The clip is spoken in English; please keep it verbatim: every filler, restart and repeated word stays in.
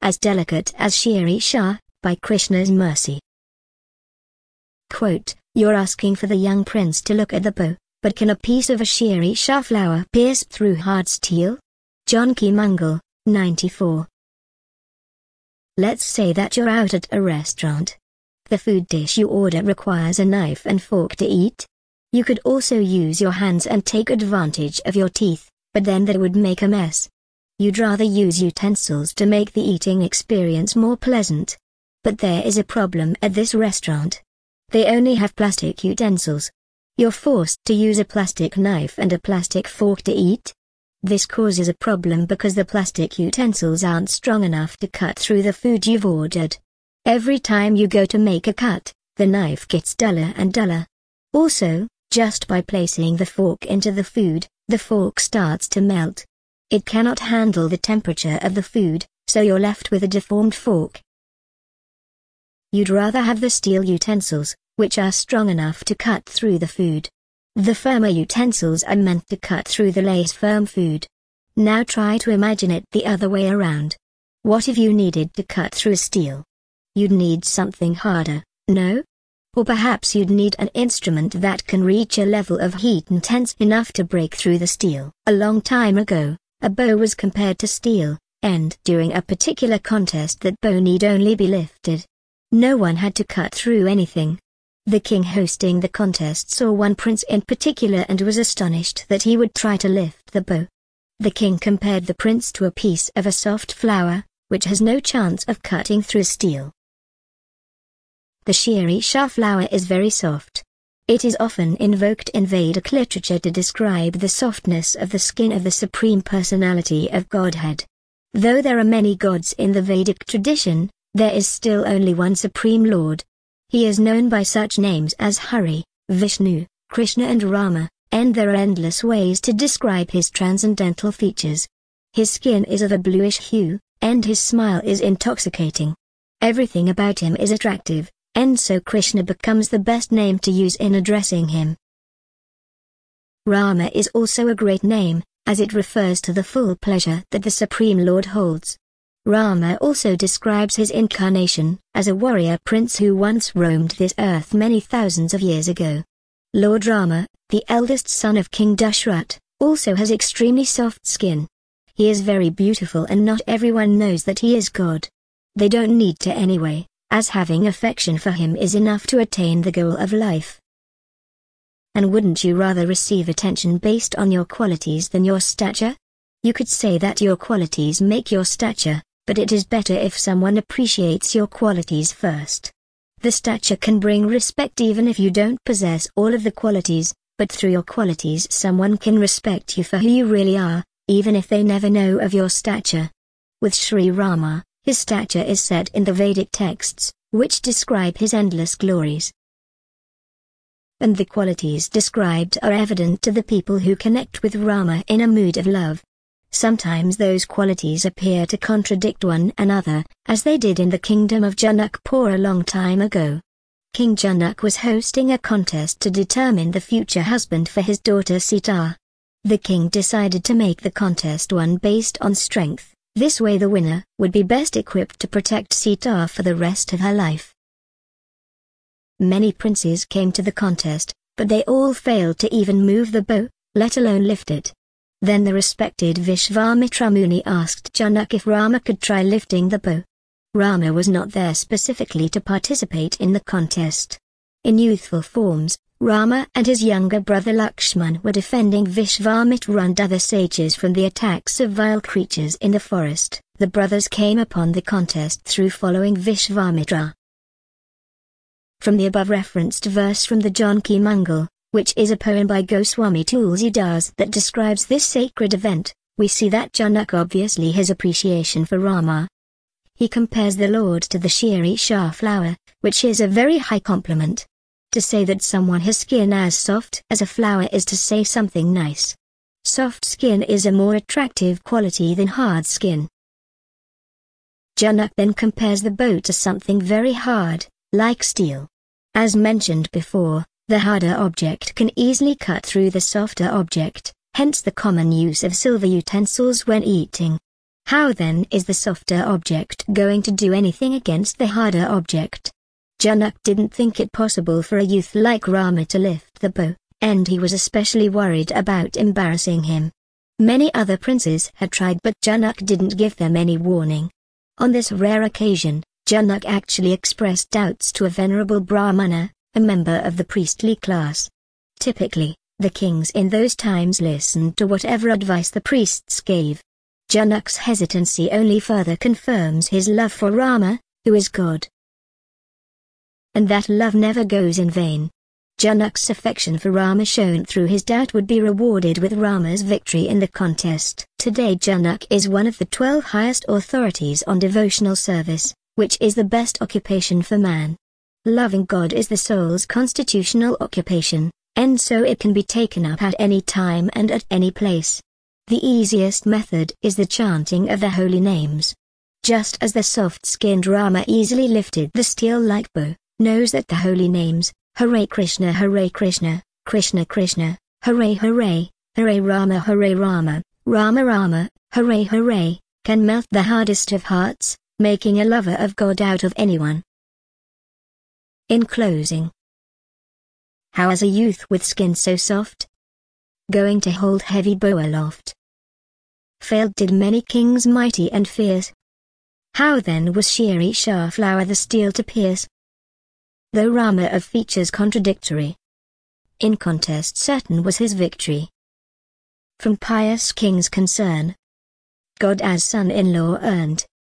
as delicate as Shiri Shah, by Krishna's mercy. Quote, you're asking for the young prince to look at the bow, but can a piece of a Shiri Shah flower pierce through hard steel? Janki Mangal, ninety-four. Let's say that you're out at a restaurant. The food dish you order requires a knife and fork to eat. You could also use your hands and take advantage of your teeth, but then that would make a mess. You'd rather use utensils to make the eating experience more pleasant. But there is a problem at this restaurant. They only have plastic utensils. You're forced to use a plastic knife and a plastic fork to eat. This causes a problem because the plastic utensils aren't strong enough to cut through the food you've ordered. Every time you go to make a cut, the knife gets duller and duller. Also, just by placing the fork into the food, the fork starts to melt. It cannot handle the temperature of the food, so you're left with a deformed fork. You'd rather have the steel utensils, which are strong enough to cut through the food. The firmer utensils are meant to cut through the less firm food. Now try to imagine it the other way around. What if you needed to cut through steel? You'd need something harder, no? Or perhaps you'd need an instrument that can reach a level of heat intense enough to break through the steel. A long time ago, a bow was compared to steel, and during a particular contest that bow need only be lifted. No one had to cut through anything. The king hosting the contest saw one prince in particular and was astonished that he would try to lift the bow. The king compared the prince to a piece of a soft flower, which has no chance of cutting through steel. The Shiri Shah flower is very soft. It is often invoked in Vedic literature to describe the softness of the skin of the Supreme Personality of Godhead. Though there are many gods in the Vedic tradition, there is still only one Supreme Lord. He is known by such names as Hari, Vishnu, Krishna and Rama, and there are endless ways to describe his transcendental features. His skin is of a bluish hue, and his smile is intoxicating. Everything about him is attractive, and so Krishna becomes the best name to use in addressing him. Rama is also a great name, as it refers to the full pleasure that the Supreme Lord holds. Rama also describes his incarnation as a warrior prince who once roamed this earth many thousands of years ago. Lord Rama, the eldest son of King Dashrath, also has extremely soft skin. He is very beautiful and not everyone knows that he is God. They don't need to anyway, as having affection for him is enough to attain the goal of life. And wouldn't you rather receive attention based on your qualities than your stature? You could say that your qualities make your stature, but it is better if someone appreciates your qualities first. The stature can bring respect even if you don't possess all of the qualities, but through your qualities someone can respect you for who you really are, even if they never know of your stature. With Sri Rama, his stature is set in the Vedic texts, which describe his endless glories. And the qualities described are evident to the people who connect with Rama in a mood of love. Sometimes those qualities appear to contradict one another, as they did in the kingdom of Janakpur a long time ago. King Janak was hosting a contest to determine the future husband for his daughter Sita. The king decided to make the contest one based on strength, this way the winner would be best equipped to protect Sita for the rest of her life. Many princes came to the contest, but they all failed to even move the bow, let alone lift it. Then the respected Vishvamitra Muni asked Janak if Rama could try lifting the bow. Rama was not there specifically to participate in the contest. In youthful forms, Rama and his younger brother Lakshman were defending Vishvamitra and other sages from the attacks of vile creatures in the forest. The brothers came upon the contest through following Vishvamitra. From the above referenced verse from the Janki Mangal, which is a poem by Goswami Tulsidas that describes this sacred event, we see that Janak obviously has appreciation for Rama. He compares the Lord to the Shiri Shah flower, which is a very high compliment. To say that someone has skin as soft as a flower is to say something nice. Soft skin is a more attractive quality than hard skin. Janak then compares the bow to something very hard, like steel. As mentioned before, the harder object can easily cut through the softer object, hence the common use of silver utensils when eating. How then is the softer object going to do anything against the harder object? Janak didn't think it possible for a youth like Rama to lift the bow, and he was especially worried about embarrassing him. Many other princes had tried, but Janak didn't give them any warning. On this rare occasion, Janak actually expressed doubts to a venerable Brahmana, a member of the priestly class. Typically, the kings in those times listened to whatever advice the priests gave. Janak's hesitancy only further confirms his love for Rama, who is God. And that love never goes in vain. Janak's affection for Rama shown through his doubt would be rewarded with Rama's victory in the contest. Today Janak is one of the twelve highest authorities on devotional service, which is the best occupation for man. Loving God is the soul's constitutional occupation, and so it can be taken up at any time and at any place. The easiest method is the chanting of the holy names. Just as the soft-skinned Rama easily lifted the steel-like bow, knows that the holy names, Hare Krishna Hare Krishna, Krishna Krishna, Hare Hare, Hare Rama Hare Rama, Rama Rama, Hare Hare, can melt the hardest of hearts, making a lover of God out of anyone. In closing, how is a youth with skin so soft going to hold heavy bow aloft? Failed did many kings mighty and fierce. How then was Shri Shah flower the steel to pierce? Though Rama of features contradictory, in contest certain was his victory. From pious kings' concern, God as son-in-law earned,